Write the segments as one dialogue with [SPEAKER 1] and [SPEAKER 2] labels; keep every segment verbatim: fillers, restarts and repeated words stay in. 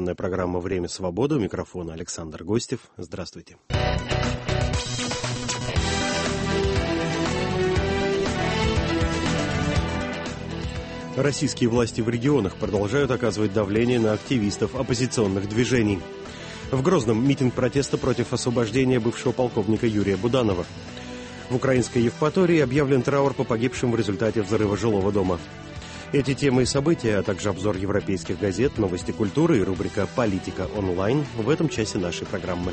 [SPEAKER 1] информационная программа «Время свободы». У микрофона Александр Гостев. Здравствуйте. Российские власти в регионах продолжают оказывать давление на активистов оппозиционных движений. В Грозном митинг протеста против освобождения бывшего полковника Юрия Буданова. В украинской Евпатории объявлен траур по погибшим в результате взрыва жилого дома. Эти темы и события, а также обзор европейских газет, новости культуры и рубрика «Политика онлайн» в этом часе нашей программы.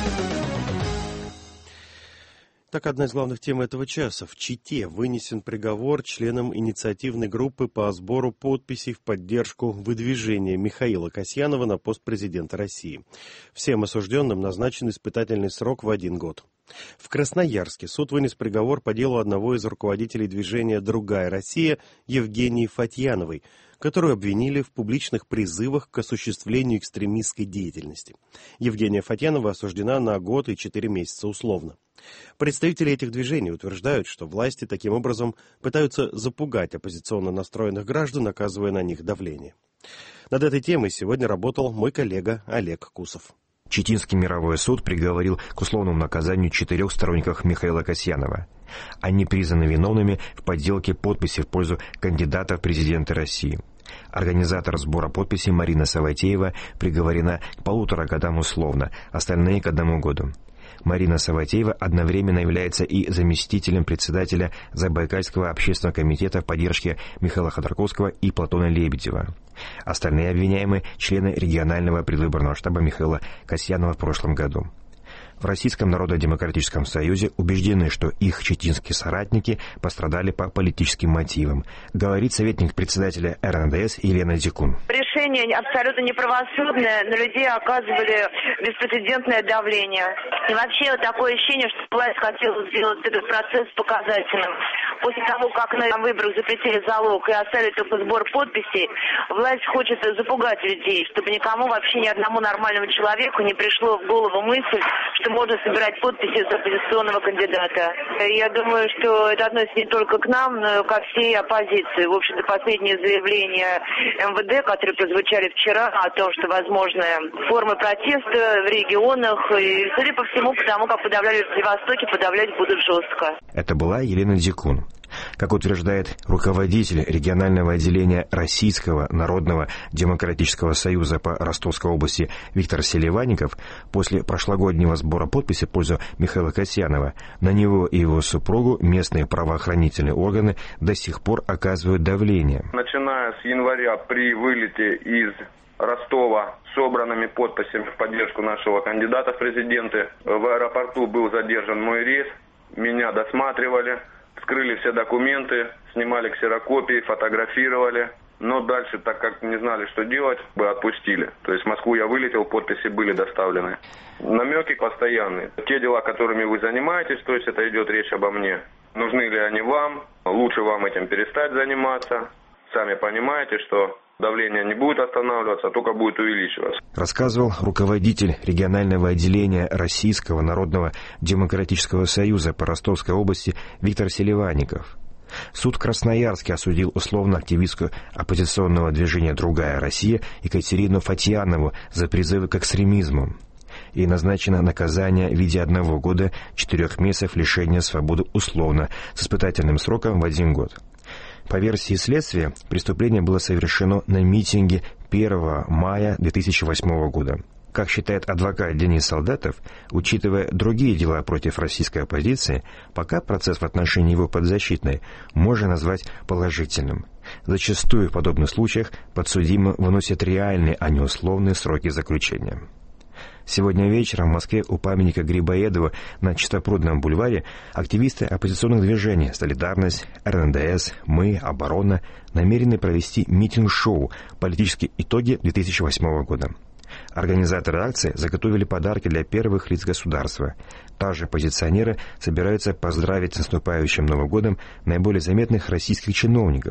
[SPEAKER 1] Так, одна из главных тем этого часа. В Чите вынесен приговор членам инициативной группы по сбору подписей в поддержку выдвижения Михаила Касьянова на пост президента России. Всем осужденным назначен испытательный срок в один год. В Красноярске суд вынес приговор по делу одного из руководителей движения «Другая Россия» Евгении Фатьяновой, которую обвинили в публичных призывах к осуществлению экстремистской деятельности. Евгения Фатьянова осуждена на год и четыре месяца условно. Представители этих движений утверждают, что власти таким образом пытаются запугать оппозиционно настроенных граждан, оказывая на них давление. Над этой темой сегодня работал мой коллега Олег Кусов.
[SPEAKER 2] Читинский мировой суд приговорил к условному наказанию четырех сторонников Михаила Касьянова. Они признаны виновными в подделке подписей в пользу кандидата в президенты России. Организатор сбора подписей Марина Саватеева приговорена к полутора годам условно, остальные к одному году. Марина Саватеева одновременно является и заместителем председателя Забайкальского общественного комитета в поддержке Михаила Ходорковского и Платона Лебедева. Остальные обвиняемые – члены регионального предвыборного штаба Михаила Касьянова в прошлом году. В Российском народно-демократическом союзе убеждены, что их читинские соратники пострадали по политическим мотивам, говорит советник председателя эр эн дэ эс Елена Дзикун.
[SPEAKER 3] Решение абсолютно неправосудное, на людей оказывали беспрецедентное давление. И вообще такое ощущение, что власть хотела сделать этот процесс показательным. После того, как на выборах запретили залог и оставили только сбор подписей, власть хочет запугать людей, чтобы никому, вообще ни одному нормальному человеку не пришло в голову мысль, что можно собирать подписи за оппозиционного кандидата. Я думаю, что это относится не только к нам, но и ко всей оппозиции. В общем-то, последние заявления эм вэ дэ, которые прозвучали вчера, о том, что возможны формы протеста в регионах, и, судя по всему, потому как подавляли в Владивостоке, подавлять будут жестко.
[SPEAKER 2] Это была Елена Дзикун. Как утверждает руководитель регионального отделения Российского народного демократического союза по Ростовской области Виктор Селиванников, после прошлогоднего сбора подписей в пользу Михаила Касьянова на него и его супругу местные правоохранительные органы до сих пор оказывают давление.
[SPEAKER 4] Начиная с января при вылете из Ростова собранными подписями в поддержку нашего кандидата в президенты в аэропорту был задержан мой рейс, меня досматривали. Вскрыли все документы, снимали ксерокопии, фотографировали. Но дальше, так как не знали, что делать, бы отпустили. То есть в Москву я вылетел, подписи были доставлены. Намеки постоянные. Те дела, которыми вы занимаетесь, то есть это идет речь обо мне. Нужны ли они вам? Лучше вам этим перестать заниматься. Сами понимаете, что давление не будет останавливаться, а только будет увеличиваться.
[SPEAKER 2] Рассказывал руководитель регионального отделения Российского народного демократического союза по Ростовской области Виктор Селиванников. Суд в Красноярске осудил условно активистку оппозиционного движения «Другая Россия» Екатерину Фатьянову за призывы к экстремизму. Ей назначено наказание в виде одного года, четырех месяцев лишения свободы условно, с испытательным сроком в один год. По версии следствия, преступление было совершено на митинге первого мая две тысячи восьмого года. Как считает адвокат Денис Солдатов, учитывая другие дела против российской оппозиции, пока процесс в отношении его подзащитной можно назвать положительным. Зачастую в подобных случаях подсудимым выносят реальные, а не условные сроки заключения. Сегодня вечером в Москве у памятника Грибоедову на Чистопрудном бульваре активисты оппозиционных движений «Солидарность», эр эн дэ эс, «Мы», «Оборона» намерены провести митинг-шоу «Политические итоги две тысячи восьмого года». Организаторы акции заготовили подарки для первых лиц государства. Также оппозиционеры собираются поздравить с наступающим Новым годом наиболее заметных российских чиновников.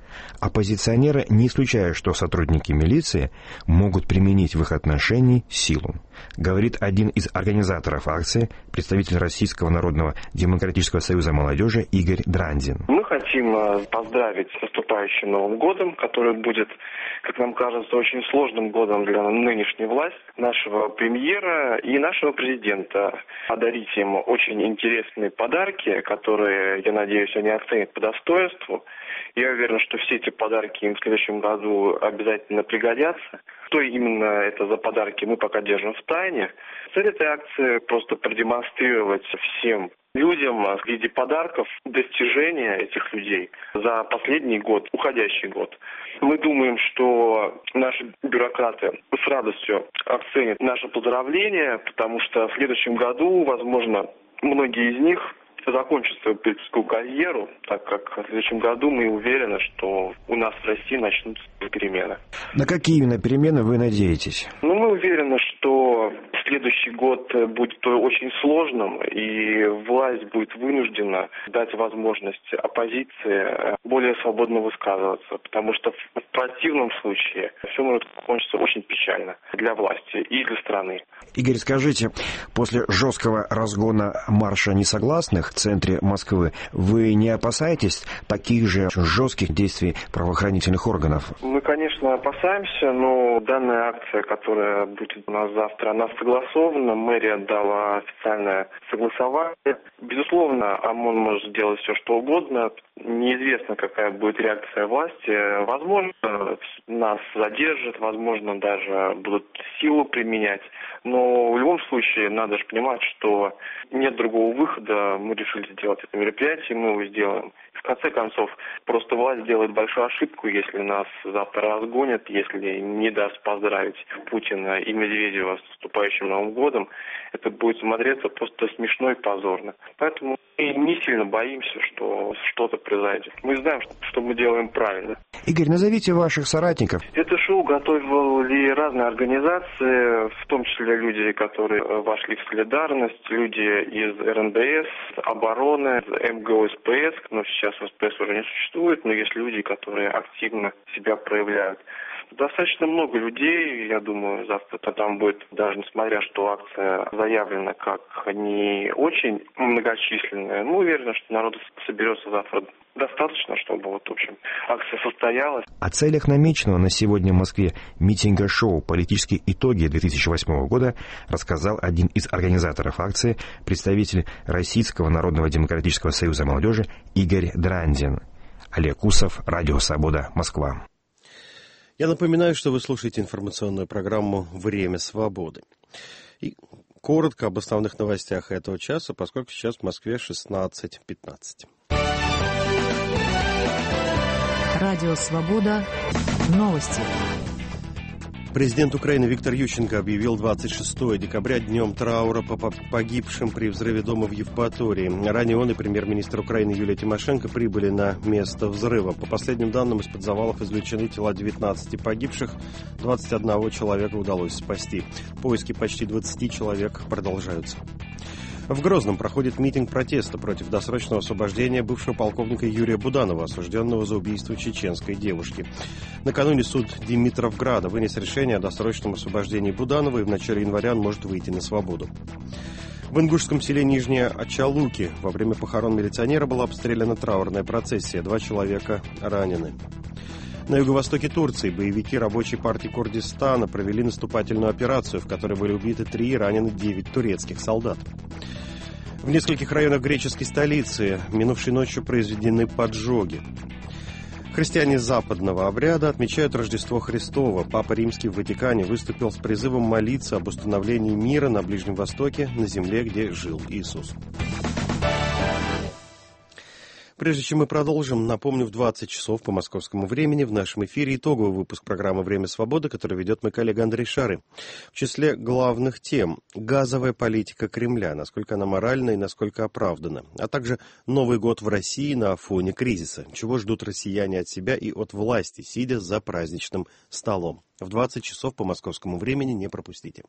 [SPEAKER 2] Оппозиционеры не исключают, что сотрудники милиции могут применить в их отношении силу, говорит один из организаторов акции, представитель Российского народного демократического союза молодежи Игорь Драндин.
[SPEAKER 5] Мы хотим поздравить с наступающим Новым годом, который будет, как нам кажется, очень сложным годом для нынешней власти, нашего премьера и нашего президента. Одарить им очень интересные подарки, которые, я надеюсь, они оценят по достоинству. Я уверен, что все эти подарки им в следующем году обязательно пригодятся. Что именно это за подарки, мы пока держим в тайне. Цель этой акции просто продемонстрировать всем людям среди подарков достижения этих людей за последний год, уходящий год. Мы думаем, что наши бюрократы с радостью оценят наше поздравление, потому что в следующем году, возможно, многие из них закончат свою политическую карьеру, так как в следующем году мы уверены, что у нас в России начнутся перемены.
[SPEAKER 2] На какие именно перемены вы надеетесь?
[SPEAKER 5] Ну, мы уверены, что следующий год будет очень сложным, и власть будет вынуждена дать возможность оппозиции более свободно высказываться, потому что в противном случае все может кончиться очень печально для власти и для страны.
[SPEAKER 2] Игорь, скажите, после жесткого разгона марша несогласных в центре Москвы, вы не опасаетесь таких же жестких действий правоохранительных органов?
[SPEAKER 5] Мы, конечно, опасаемся, но данная акция, которая будет у нас завтра, она согласована. Мэрия дала официальное согласование. Безусловно, ОМОН может сделать все, что угодно. Неизвестно, какая будет реакция власти. Возможно, нас задержат, возможно, даже будут силу применять. Но в любом случае надо же понимать, что нет другого выхода. Мы решили сделать это мероприятие, мы его сделаем. В конце концов, просто власть сделает большую ошибку, если нас завтра разгонят, если не даст поздравить Путина и Медведева с наступающим Новым годом. Это будет смотреться просто смешно и позорно. Поэтому мы не сильно боимся, что что-то произойдет. Мы знаем, что мы делаем правильно.
[SPEAKER 2] Игорь, назовите ваших соратников.
[SPEAKER 5] Это шоу готовили разные организации, в том числе люди, которые вошли в солидарность, люди из эр эн дэ эс, обороны, эм гэ о эс пэ эс, но сейчас эс пэ эс уже не существует, но есть люди, которые активно себя проявляют. Достаточно много людей, я думаю, завтра там будет, даже несмотря, что акция заявлена как не очень многочисленная, мы уверены, что народ соберется завтра достаточно, чтобы вот, в общем, акция состоялась.
[SPEAKER 2] О целях намеченного на сегодня в Москве митинга-шоу «Политические итоги две тысячи восьмого года» рассказал один из организаторов акции, представитель Российского народного демократического союза молодежи Игорь Драндин. Олег Усов, Радио Свобода, Москва.
[SPEAKER 1] Я напоминаю, что вы слушаете информационную программу «Время свободы». И коротко об основных новостях этого часа, поскольку сейчас в Москве шестнадцать пятнадцать.
[SPEAKER 6] Радио «Свобода». Новости.
[SPEAKER 1] Президент Украины Виктор Ющенко объявил двадцать шестого декабря днем траура по погибшим при взрыве дома в Евпатории. Ранее он и премьер-министр Украины Юлия Тимошенко прибыли на место взрыва. По последним данным, из-под завалов извлечены тела девятнадцати погибших, двадцать одного человека удалось спасти. Поиски почти двадцати человек продолжаются. В Грозном проходит митинг протеста против досрочного освобождения бывшего полковника Юрия Буданова, осужденного за убийство чеченской девушки. Накануне суд Димитровграда вынес решение о досрочном освобождении Буданова, и в начале января он может выйти на свободу. В ингушском селе Нижние Ачалуки во время похорон милиционера была обстреляна траурная процессия. Два человека ранены. На юго-востоке Турции боевики рабочей партии Курдистана провели наступательную операцию, в которой были убиты три и ранены девять турецких солдат. В нескольких районах греческой столицы минувшей ночью произведены поджоги. Христиане западного обряда отмечают Рождество Христово. Папа Римский в Ватикане выступил с призывом молиться об установлении мира на Ближнем Востоке, на земле, где жил Иисус. Прежде чем мы продолжим, напомню, в двадцать часов по московскому времени в нашем эфире итоговый выпуск программы «Время свободы», который ведет мой коллега Андрей Шары. В числе главных тем – газовая политика Кремля, насколько она моральна и насколько оправдана, а также Новый год в России на фоне кризиса, чего ждут россияне от себя и от власти, сидя за праздничным столом. В двадцать часов по московскому времени не пропустите.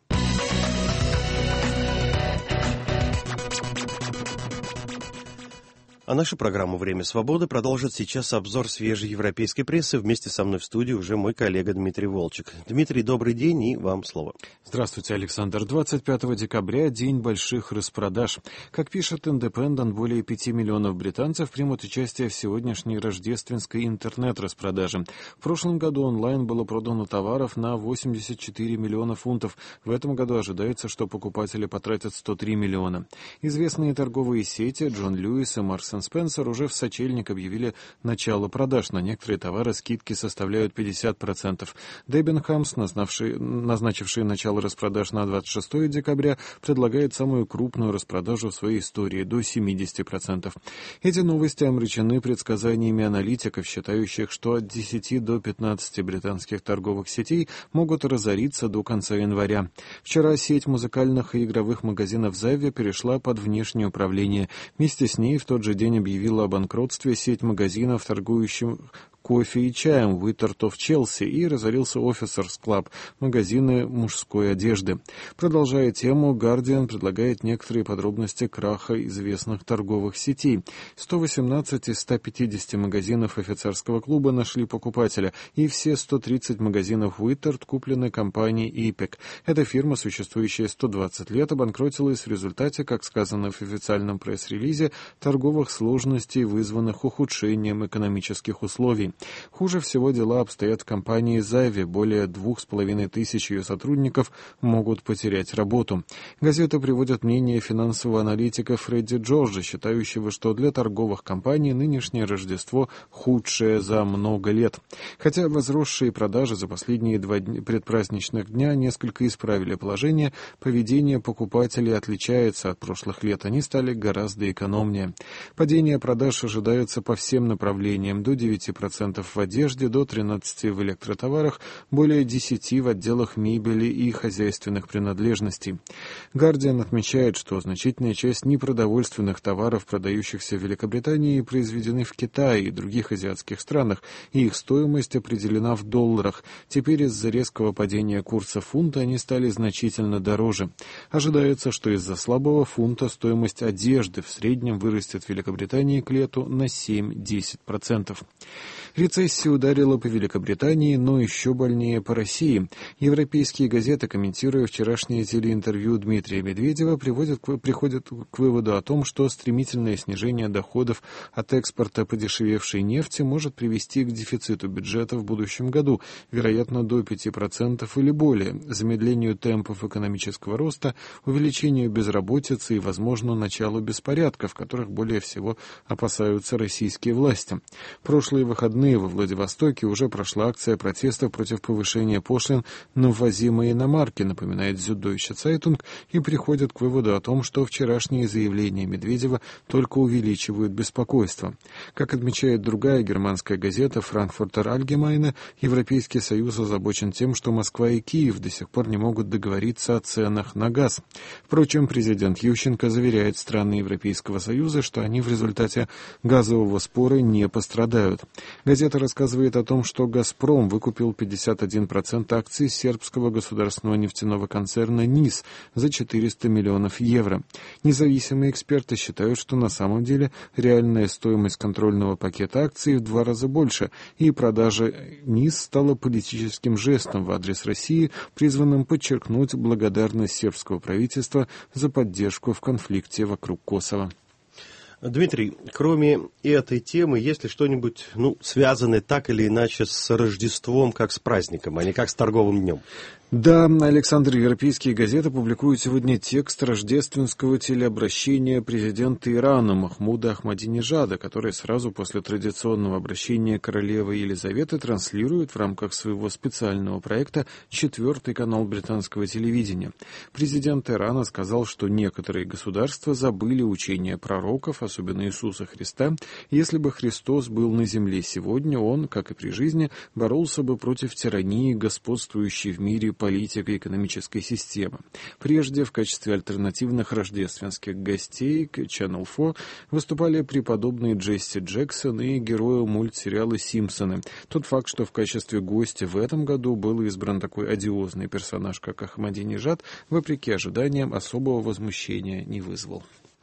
[SPEAKER 1] А наша программа «Время свободы» продолжит сейчас обзор свежей европейской прессы. Вместе со мной в студии уже мой коллега Дмитрий Волчек. Дмитрий, добрый день, и вам слово.
[SPEAKER 7] Здравствуйте, Александр. двадцать пятого декабря – день больших распродаж. Как пишет Independent, более пяти миллионов британцев примут участие в сегодняшней рождественской интернет-распродаже. В прошлом году онлайн было продано товаров на восемьдесят четыре миллиона фунтов. В этом году ожидается, что покупатели потратят сто три миллиона. Известные торговые сети Джон Льюис и Маркс энд Спенсер уже в сочельник объявили начало продаж. На некоторые товары скидки составляют пятьдесят процентов. Дебенхамс, назначивший начало распродаж на двадцать шестого декабря, предлагает самую крупную распродажу в своей истории, до семьдесят процентов. Эти новости омрачены предсказаниями аналитиков, считающих, что от десяти до пятнадцати британских торговых сетей могут разориться до конца января. Вчера сеть музыкальных и игровых магазинов Zavvi перешла под внешнее управление. Вместе с ней в тот же день объявила о банкротстве сеть магазинов, торгующих кофе и чаем Уиттерто в Челси, и разорился Officers Club, магазины мужской одежды. Продолжая тему, Guardian предлагает некоторые подробности краха известных торговых сетей. сто восемнадцать из ста пятидесяти магазинов офицерского клуба нашли покупателя, и все сто тридцать магазинов Уиттерт куплены компанией Эйпек. Эта фирма, существующая сто двадцать лет, обанкротилась в результате, как сказано в официальном пресс-релизе, торговых сложностей, вызванных ухудшением экономических условий. Хуже всего дела обстоят в компании Zavvi. Более двух с половиной тысяч ее сотрудников могут потерять работу. Газета приводит мнение финансового аналитика Фредди Джорджа, считающего, что для торговых компаний нынешнее Рождество худшее за много лет. Хотя возросшие продажи за последние два предпраздничных дня несколько исправили положение, поведение покупателей отличается от прошлых лет. Они стали гораздо экономнее. Падение продаж ожидается по всем направлениям: до девяти процентов в одежде, до тринадцати процентов в электротоварах, более десяти процентов в отделах мебели и хозяйственных принадлежностей. Guardian отмечает, что значительная часть непродовольственных товаров, продающихся в Великобритании, произведены в Китае и других азиатских странах, и их стоимость определена в долларах. Теперь из-за резкого падения курса фунта они стали значительно дороже. Ожидается, что из-за слабого фунта стоимость одежды в среднем вырастет в Великобритании к лету на семь-десять процентов. Рецессия ударила по Великобритании, но еще больнее по России. Европейские газеты, комментируя вчерашнее телеинтервью Дмитрия Медведева, приводят, приходят к выводу о том, что стремительное снижение доходов от экспорта подешевевшей нефти может привести к дефициту бюджета в будущем году, вероятно, до пяти процентов или более, замедлению темпов экономического роста, увеличению безработицы и, возможно, началу беспорядков, которых более всего опасаются российские власти. Прошлые выходные во Владивостоке уже прошла акция протеста против повышения пошлин на ввозимые иномарки, напоминает Süddeutsche Zeitung, и приходит к выводу о том, что вчерашние заявления Медведева только увеличивают беспокойство. Как отмечает другая германская газета Frankfurter Allgemeine, Европейский Союз озабочен тем, что Москва и Киев до сих пор не могут договориться о ценах на газ. Впрочем, президент Ющенко заверяет страны Европейского Союза, что они в результате газового спора не пострадают. Газета рассказывает о том, что «Газпром» выкупил пятьдесят один процент акций сербского государственного нефтяного концерна НИС за четыреста миллионов евро. Независимые эксперты считают, что на самом деле реальная стоимость контрольного пакета акций в два раза больше, и продажа НИС стала политическим жестом в адрес России, призванным подчеркнуть благодарность сербского правительства за поддержку в конфликте вокруг Косово.
[SPEAKER 1] Дмитрий, кроме этой темы, есть ли что-нибудь, ну, связанное так или иначе с Рождеством, как с праздником, а не как с торговым днем?
[SPEAKER 7] Да, Александр, европейские газеты публикуют сегодня текст рождественского телеобращения президента Ирана Махмуда Ахмадинежада, который сразу после традиционного обращения королевы Елизаветы транслирует в рамках своего специального проекта четвертый канал британского телевидения. Президент Ирана сказал, что некоторые государства забыли учения пророков, особенно Иисуса Христа. Если бы Христос был на земле сегодня, он, как и при жизни, боролся бы против тирании, господствующей в мире политика и экономической системы. Прежде в качестве альтернативных рождественских гостей к Channel четыре выступали преподобные Джесси Джексон и герои мультсериала «Симпсоны». Тот факт, что в качестве гостя в этом году был избран такой одиозный персонаж, как Ахмадинежад, вопреки ожиданиям, особого возмущения не вызвал.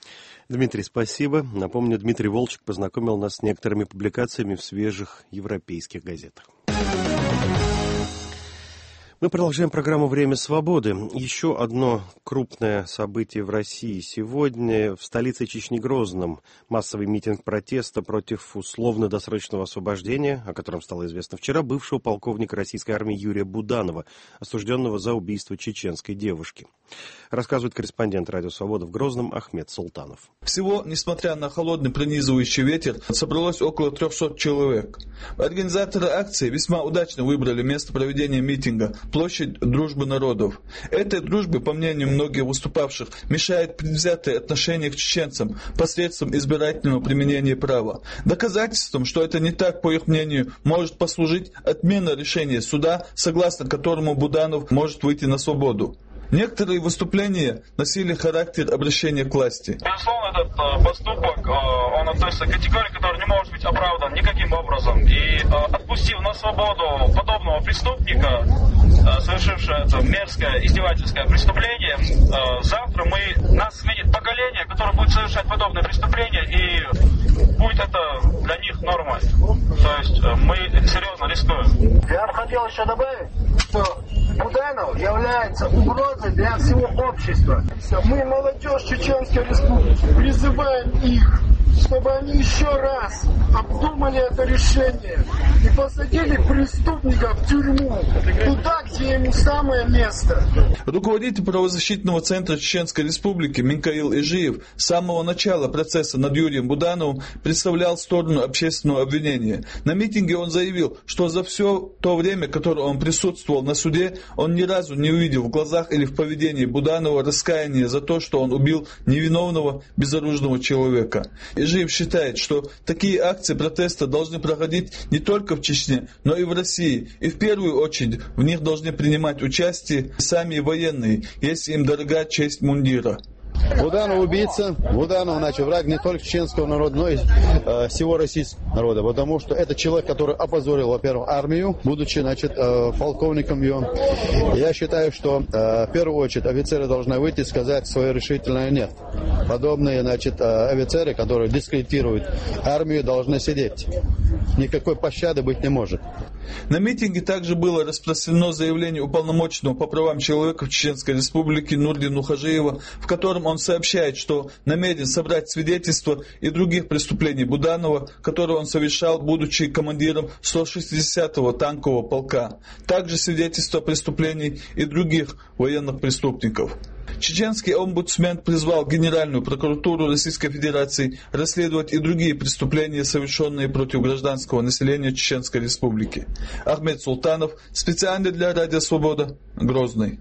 [SPEAKER 1] Дмитрий, спасибо. Напомню, Дмитрий Волчек познакомил нас с некоторыми публикациями в свежих европейских газетах. Мы продолжаем программу «Время свободы». Еще одно крупное событие в России. Сегодня в столице Чечни Грозном массовый митинг протеста против условно-досрочного освобождения, о котором стало известно вчера, бывшего полковника российской армии Юрия Буданова, осужденного за убийство чеченской девушки. Рассказывает корреспондент «Радио Свобода» в Грозном Ахмед Султанов.
[SPEAKER 8] Всего, несмотря на холодный пронизывающий ветер, собралось около трехсот человек. Организаторы акции весьма удачно выбрали место проведения митинга – площадь Дружбы народов. Этой дружбе, по мнению многих выступавших, мешает предвзятое отношение к чеченцам посредством избирательного применения права. Доказательством, что это не так, по их мнению, может послужить отмена решения суда, согласно которому Буданов может выйти на свободу. Некоторые выступления носили характер обращения к власти.
[SPEAKER 9] Безусловно, этот э, поступок, э, он относится к категории, которая не может быть оправдан никаким образом. И э, отпустив на свободу подобного преступника, э, совершившего это мерзкое издевательское преступление, э, завтра мы, нас сменит поколение, которое будет совершать подобные преступления, и будет это для них нормой. То есть э, мы серьезно рискуем.
[SPEAKER 10] Я бы хотел еще добавить, что Буданов является угрозой для всего общества. Мы, молодежь Чеченской Республики, призываем их, чтобы они еще раз обдумали это решение и посадили преступника в тюрьму, туда, где ему самое место.
[SPEAKER 8] Руководитель правозащитного центра Чеченской Республики Минкаил Ижиев с самого начала процесса над Юрием Будановым представлял сторону общественного обвинения. На митинге он заявил, что за все то время, которое он присутствовал на суде, он ни разу не увидел в глазах или в поведении Буданова раскаяния за то, что он убил невиновного безоружного человека. Ижиев считает, что такие акции протеста должны проходить не только в Чечне, но и в России. И в первую очередь в них должны принимать участие сами военные, если им дорога честь мундира.
[SPEAKER 11] Буданов убийца, Буданов, значит, враг не только чеченского народа, но и э, всего российского народа, потому что это человек, который опозорил, во-первых, армию, будучи, значит, э, полковником ее. Я считаю, что э, в первую очередь офицеры должны выйти и сказать свое решительное «нет». Подобные, значит, э, офицеры, которые дискредитируют армию, должны сидеть. Никакой пощады быть не может.
[SPEAKER 8] На митинге также было распространено заявление уполномоченного по правам человека в Чеченской Республике Нурдина Хажиева, в котором он сообщает, что намерен собрать свидетельства и других преступлений Буданова, которые он совершал, будучи командиром сто шестидесятого танкового полка. Также свидетельства преступлений и других военных преступников. Чеченский омбудсмен призвал Генеральную прокуратуру Российской Федерации расследовать и другие преступления, совершенные против гражданского населения Чеченской Республики. Ахмед Султанов, специально для Радио Свобода, Грозный.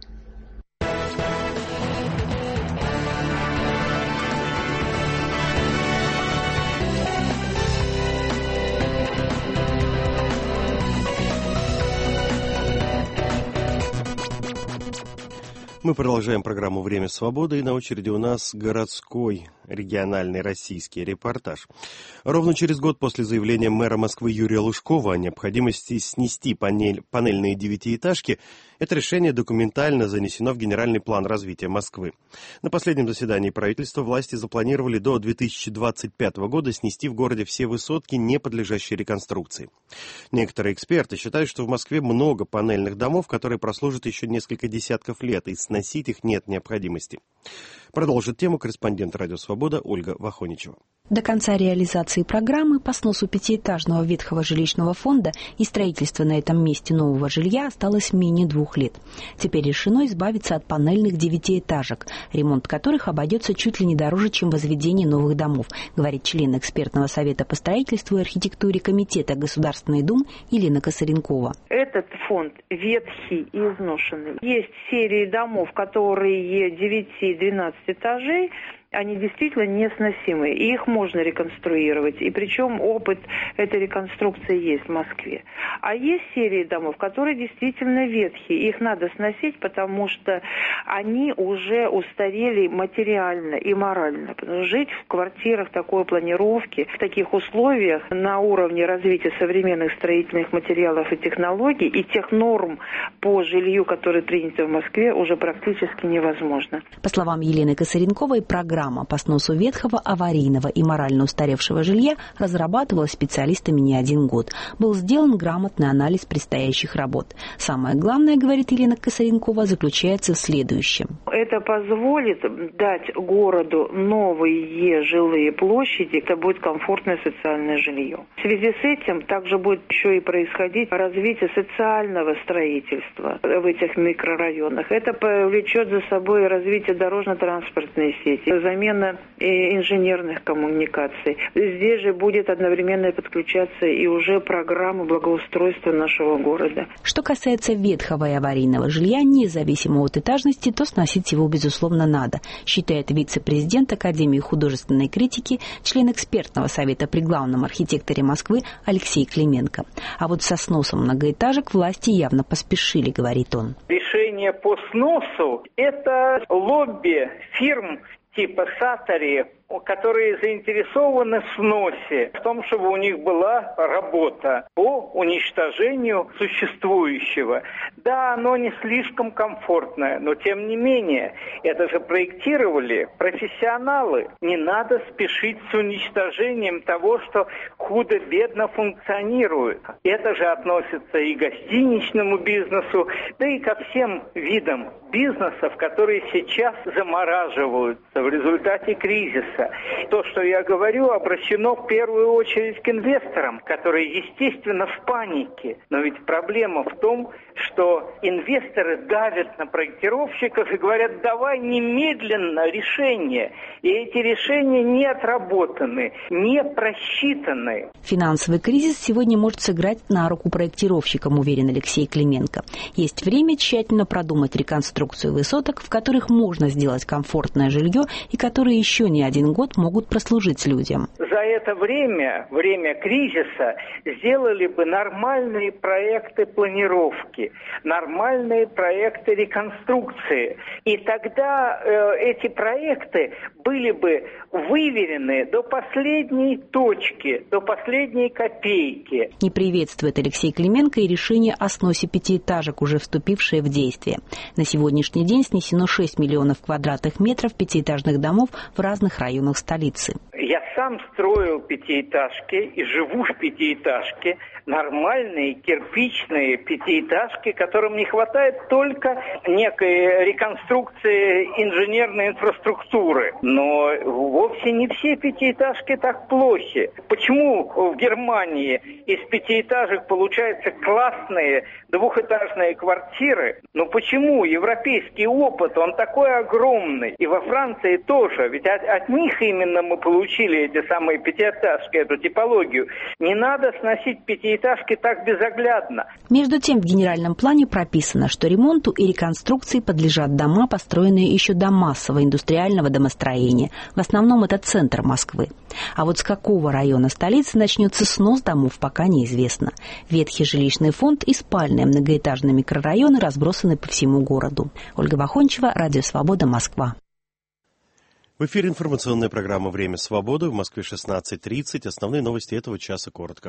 [SPEAKER 1] Мы продолжаем программу «Время свободы», и на очереди у нас городской региональный российский репортаж. Ровно через год после заявления мэра Москвы Юрия Лужкова о необходимости снести панель, панельные девятиэтажки, это решение документально занесено в Генеральный план развития Москвы. На последнем заседании правительства власти запланировали до две тысячи двадцать пятого года снести в городе все высотки, не подлежащие реконструкции. Некоторые эксперты считают, что в Москве много панельных домов, которые прослужат еще несколько десятков лет, и сносить их нет необходимости. Продолжит тему корреспондент «Радио Свобода» Ольга Вахоничева.
[SPEAKER 12] До конца реализации программы по сносу пятиэтажного ветхого жилищного фонда и строительства на этом месте нового жилья осталось менее двух лет. Теперь решено избавиться от панельных девятиэтажек, ремонт которых обойдется чуть ли не дороже, чем возведение новых домов, говорит член экспертного совета по строительству и архитектуре Комитета Государственной Думы Елена Косаренкова.
[SPEAKER 13] Этот фонд ветхий и изношенный. Есть серии домов, которые девять-двенадцать этажей, они действительно несносимые, и их можно реконструировать, и причем опыт этой реконструкции есть в Москве. А есть серии домов, которые действительно ветхие, их надо сносить, потому что они уже устарели материально и морально. Жить в квартирах такой планировки, в таких условиях, на уровне развития современных строительных материалов и технологий, и тех норм по жилью, которые приняты в Москве, уже практически невозможно.
[SPEAKER 12] По словам Елены Косаренковой, программа Программа по сносу ветхого, аварийного и морально устаревшего жилья разрабатывалась специалистами не один год. Был сделан грамотный анализ предстоящих работ. Самое главное, говорит Елена Косаренкова, заключается в следующем.
[SPEAKER 13] Это позволит дать городу новые жилые площади, это будет комфортное социальное жилье. В связи с этим также будет еще и происходить развитие социального строительства в этих микрорайонах. Это повлечет за собой развитие дорожно-транспортной сети, замена инженерных коммуникаций. Здесь же будет одновременно подключаться и уже программа благоустройства нашего города.
[SPEAKER 12] Что касается ветхого и аварийного жилья, независимо от этажности, то сносить его, безусловно, надо, считает вице-президент Академии художественной критики, член экспертного совета при главном архитекторе Москвы Алексей Клименко. А вот со сносом многоэтажек власти явно поспешили, говорит он.
[SPEAKER 14] Решение по сносу – это лобби фирм типа Сатори, которые заинтересованы в сносе, в том, чтобы у них была работа по уничтожению существующего. Да, оно не слишком комфортное, но тем не менее, это же проектировали профессионалы. Не надо спешить с уничтожением того, что худо-бедно функционирует. Это же относится и к гостиничному бизнесу, да и ко всем видам бизнесов, которые сейчас замораживаются в результате кризиса. То, что я говорю, обращено в первую очередь к инвесторам, которые, естественно, в панике. Но ведь проблема в том, что инвесторы давят на проектировщиков и говорят: давай немедленно решение. И эти решения не отработаны, не просчитаны.
[SPEAKER 12] Финансовый кризис сегодня может сыграть на руку проектировщикам, уверен Алексей Клименко. Есть время тщательно продумать реконструкцию высоток, в которых можно сделать комфортное жилье и которые еще не один год могут прослужить людям.
[SPEAKER 14] За это время, время кризиса, сделали бы нормальные проекты планировки, нормальные проекты реконструкции. И тогда э, эти проекты были бы выверены до последней точки, до последней копейки.
[SPEAKER 12] Не приветствует Алексей Клименко и решение о сносе пятиэтажек, уже вступившее в действие. На сегодняшний день снесено шесть миллионов квадратных метров пятиэтажных домов в разных районах столицы.
[SPEAKER 14] Я сам строил пятиэтажки и живу в пятиэтажке. Нормальные кирпичные пятиэтажки, которым не хватает только некой реконструкции инженерной инфраструктуры. Но вовсе не все пятиэтажки так плохи. Почему в Германии из пятиэтажек получаются классные двухэтажные квартиры? Ну почему? Европейский опыт, он такой огромный. И во Франции тоже. Ведь от, от них именно мы получили эти самые пятиэтажки, эту типологию. Не надо сносить пятиэтажки так безоглядно.
[SPEAKER 12] Между тем, в генеральном плане прописано, что ремонту и реконструкции подлежат дома, построенные еще до массового индустриального домостроения. В основном это центр Москвы. А вот с какого района столицы начнется снос домов, пока неизвестно. Ветхий жилищный фонд и спальные многоэтажные микрорайоны разбросаны по всему городу. Ольга Вахончева, Радио Свобода, Москва.
[SPEAKER 1] В эфире информационная программа «Время свободы». В Москве шестнадцать тридцать. Основные новости этого часа коротко.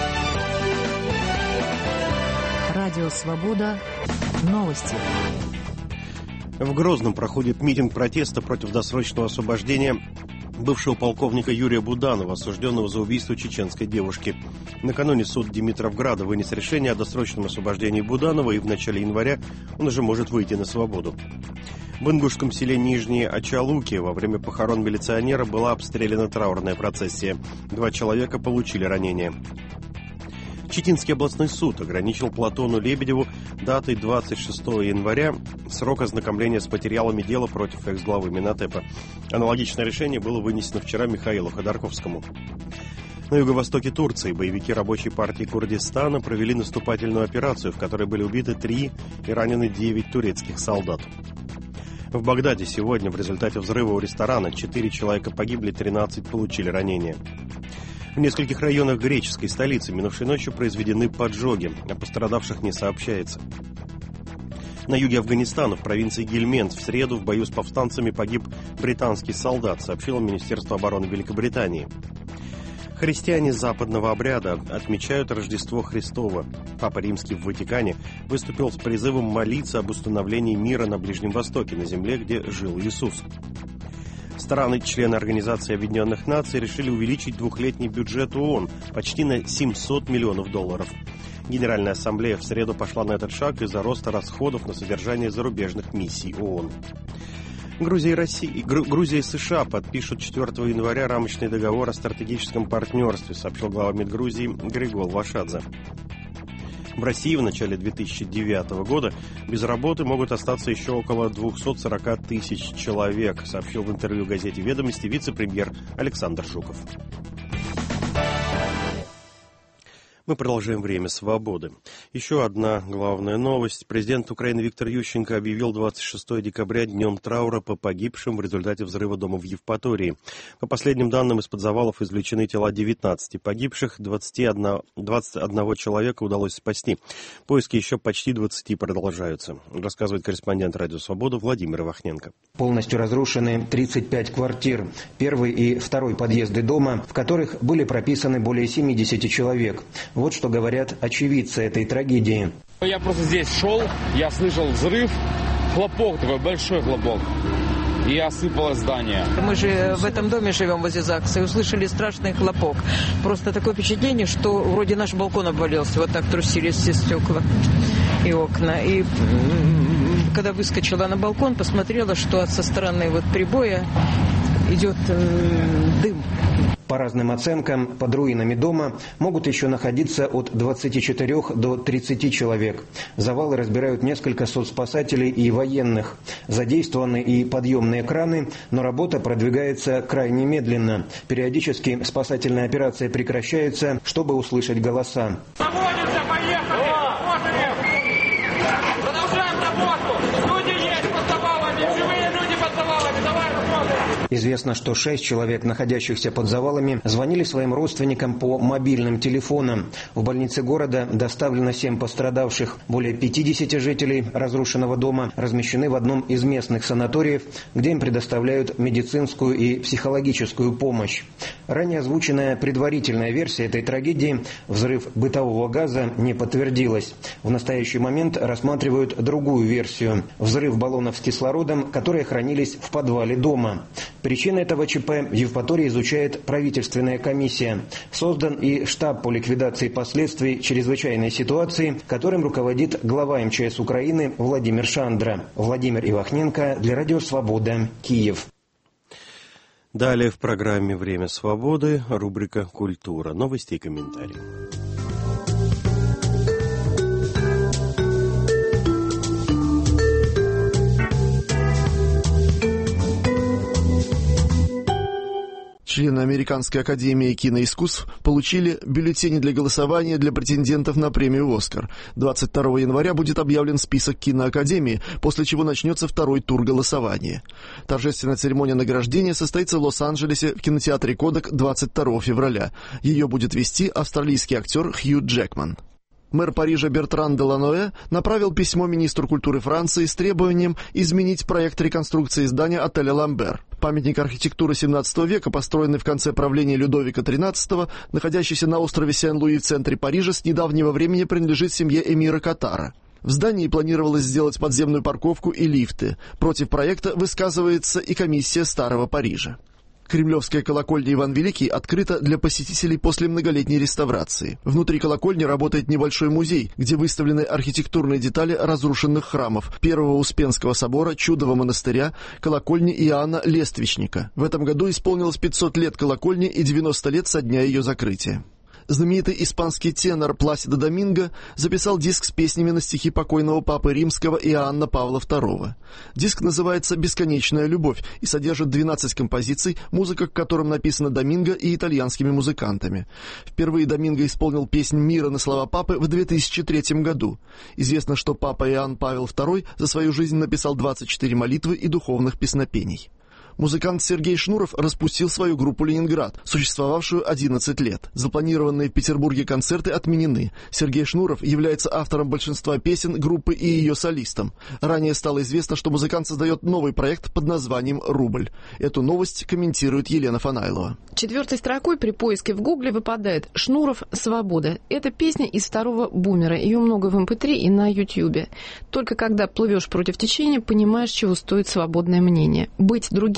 [SPEAKER 6] Радио «Свобода». Новости.
[SPEAKER 1] В Грозном проходит митинг протеста против досрочного освобождения бывшего полковника Юрия Буданова, осужденного за убийство чеченской девушки. Накануне суд Димитровграда вынес решение о досрочном освобождении Буданова, и в начале января он уже может выйти на свободу. В ингушском селе Нижние Ачалуки во время похорон милиционера была обстреляна траурная процессия. Два человека получили ранения. Читинский областной суд ограничил Платону Лебедеву датой двадцать шестого января срок ознакомления с материалами дела против экс-главы Минатепа. Аналогичное решение было вынесено вчера Михаилу Ходорковскому. На юго-востоке Турции боевики рабочей партии Курдистана провели наступательную операцию, в которой были убиты три и ранены девять турецких солдат. В Багдаде сегодня в результате взрыва у ресторана четыре человека погибли, тринадцать получили ранения. В нескольких районах греческой столицы минувшей ночью произведены поджоги, о пострадавших не сообщается. На юге Афганистана, в провинции Гельмент, в среду в бою с повстанцами погиб британский солдат, сообщило Министерство обороны Великобритании. Христиане западного обряда отмечают Рождество Христово. Папа Римский в Ватикане выступил с призывом молиться об установлении мира на Ближнем Востоке, на земле, где жил Иисус. Страны-члены Организации Объединенных Наций решили увеличить двухлетний бюджет ООН почти на семьсот миллионов долларов. Генеральная ассамблея в среду пошла на этот шаг из-за роста расходов на содержание зарубежных миссий ООН. Грузия и, Россия, Грузия и США подпишут четвёртого января рамочный договор о стратегическом партнерстве, сообщил глава МИД Грузии Григол Вашадзе. В России в начале две тысячи девятого года без работы могут остаться еще около двухсот сорока тысяч человек, сообщил в интервью газете «Ведомости» вице-премьер Александр Жуков. Мы продолжаем время свободы. Еще одна главная новость. Президент Украины Виктор Ющенко объявил двадцать шестого декабря днем траура по погибшим в результате взрыва дома в Евпатории. По последним данным, из-под завалов извлечены тела девятнадцати погибших, двадцати одного, двадцати одного человека удалось спасти. Поиски еще почти двадцати продолжаются, рассказывает корреспондент «Радио Свобода» Владимир Ивахненко.
[SPEAKER 15] Полностью разрушены тридцать пять квартир. Первый и второй подъезды дома, в которых были прописаны более семидесяти человек. Вот что говорят очевидцы этой трагедии.
[SPEAKER 16] Я просто здесь шел, я слышал взрыв, хлопок такой, большой хлопок. И осыпалось здание. Мы же в этом доме живем возле ЗАГСа и услышали страшный хлопок. Просто такое впечатление, что вроде наш балкон обвалился. Вот так трусились все стекла и окна. И когда выскочила на балкон, посмотрела, что со стороны вот прибоя идет э, дым.
[SPEAKER 15] По разным оценкам, под руинами дома могут еще находиться от двадцати четырёх до тридцати человек. Завалы разбирают несколько соцспасателей и военных. Задействованы и подъемные краны, но работа продвигается крайне медленно. Периодически спасательные операции прекращаются, чтобы услышать голоса.
[SPEAKER 16] Заводимся, поехали! Продолжаем работу! Люди есть под завалами, живые люди под завалами, давай работаем!
[SPEAKER 15] Известно, что шесть человек, находящихся под завалами, звонили своим родственникам по мобильным телефонам. В больнице города доставлено семь пострадавших. Более пятидесяти жителей разрушенного дома размещены в одном из местных санаториев, где им предоставляют медицинскую и психологическую помощь. Ранее озвученная предварительная версия этой трагедии – взрыв бытового газа – не подтвердилась. В настоящий момент рассматривают другую версию – взрыв баллонов с кислородом, которые хранились в подвале дома. Причины этого ЧП в Евпатории изучает правительственная комиссия. Создан и штаб по ликвидации последствий чрезвычайной ситуации, которым руководит глава эм че эс Украины Владимир Шандра. Владимир Ивахненко для Радио Свобода, Киев.
[SPEAKER 1] Далее в программе «Время свободы» рубрика «Культура». Новости и комментарии.
[SPEAKER 17] Члены Американской академии киноискусств получили бюллетени для голосования для претендентов на премию «Оскар». двадцать второго января будет объявлен список киноакадемии, после чего начнется второй тур голосования. Торжественная церемония награждения состоится в Лос-Анджелесе в кинотеатре «Кодак» двадцать второго февраля. Ее будет вести австралийский актер Хью Джекман. Мэр Парижа Бертран Деланоэ направил письмо министру культуры Франции с требованием изменить проект реконструкции здания отеля «Ламбер». Памятник архитектуры семнадцатого века, построенный в конце правления Людовика тринадцатого, находящийся на острове Сен-Луи в центре Парижа, с недавнего времени принадлежит семье эмира Катара. В здании планировалось сделать подземную парковку и лифты. Против проекта высказывается и комиссия Старого Парижа. Кремлевская колокольня Иван Великий открыта для посетителей после многолетней реставрации. Внутри колокольни работает небольшой музей, где выставлены архитектурные детали разрушенных храмов Первого Успенского собора, Чудового монастыря, колокольни Иоанна Лествичника. В этом году исполнилось пятьсот лет колокольни и девяносто лет со дня ее закрытия. Знаменитый испанский тенор Пласидо Доминго записал диск с песнями на стихи покойного папы римского Иоанна Павла второго. Диск называется «Бесконечная любовь» и содержит двенадцать композиций, музыка к которым написана Доминго и итальянскими музыкантами. Впервые Доминго исполнил песнь «Мира» на слова папы в две тысячи третьем году. Известно, что папа Иоанн Павел второй за свою жизнь написал двадцать четыре молитвы и духовных песнопений. Музыкант Сергей Шнуров распустил свою группу «Ленинград», существовавшую одиннадцать лет. Запланированные в Петербурге концерты отменены. Сергей Шнуров является автором большинства песен группы и ее солистом. Ранее стало известно, что музыкант создает новый проект под названием «Рубль». Эту новость комментирует Елена Фанайлова.
[SPEAKER 18] Четвертой строкой при поиске в Гугле выпадает «Шнуров. Свобода». Это песня из второго бумера. Ее много в эм пэ три и на Ютьюбе. Только когда плывешь против течения, понимаешь, чего стоит свободное мнение. Быть другим